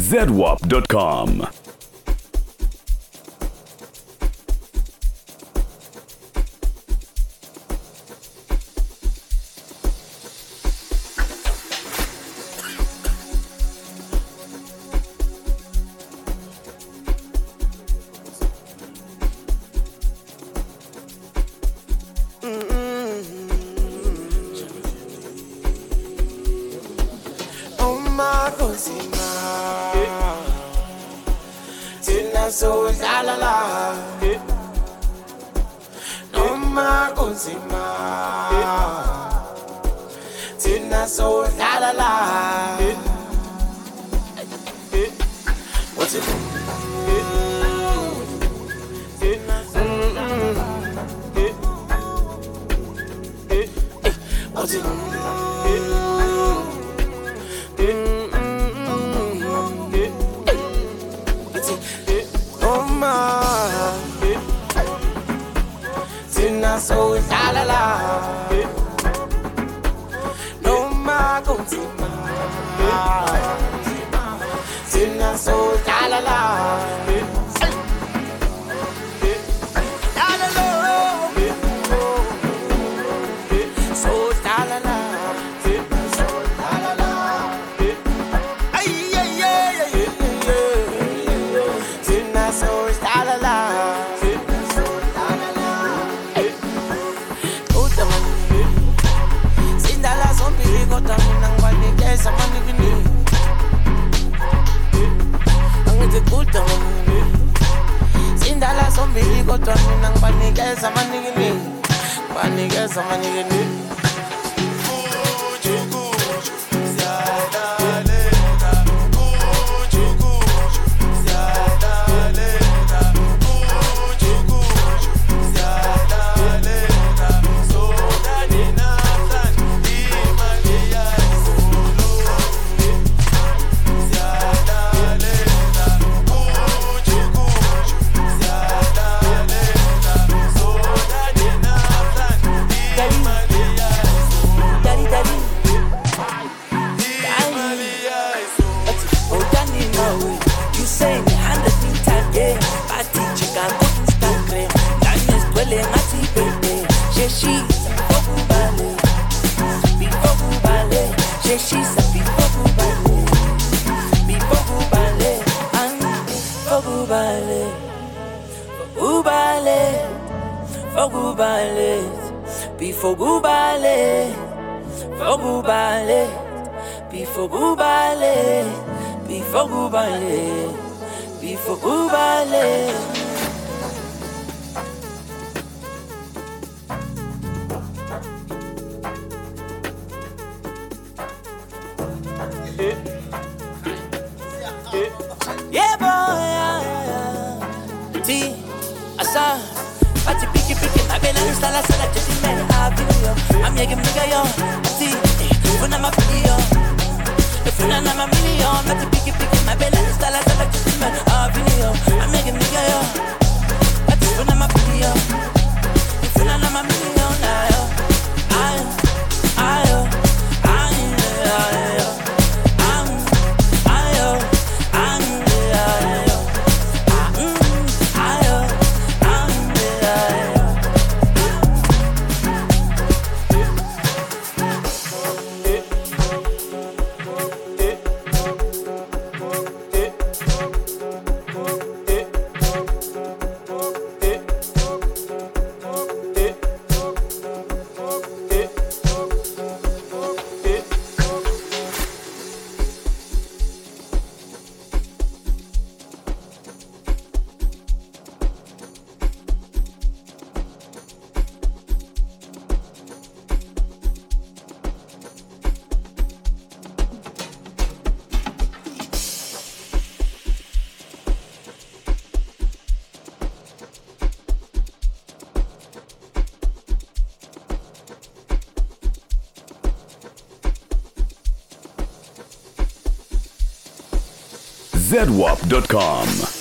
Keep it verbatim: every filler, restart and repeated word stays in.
zedwap dot com. So la la la, no ma consima. Tina so la la la. What's it? What's it? So la la la, no ma consima. Tina so la la la. Sindala zombili kodwa mina ngibanikeza amaningini, banikeza amaningini. Before Gubale, for Gubale, before Gubale, before Gubale, before Gubale. Yeah, boy, yeah, yeah. T, asa, pati piki piki, my bella instala sala just in I'm making me go, see, funa ma video, funa na ma million, not to pick it, pick it, my bella is la la just man, ah video, I'm making me go, funa ma video, funa na ma million, ayo, ayo, ayo, ayo, ayo, zedwap dot com.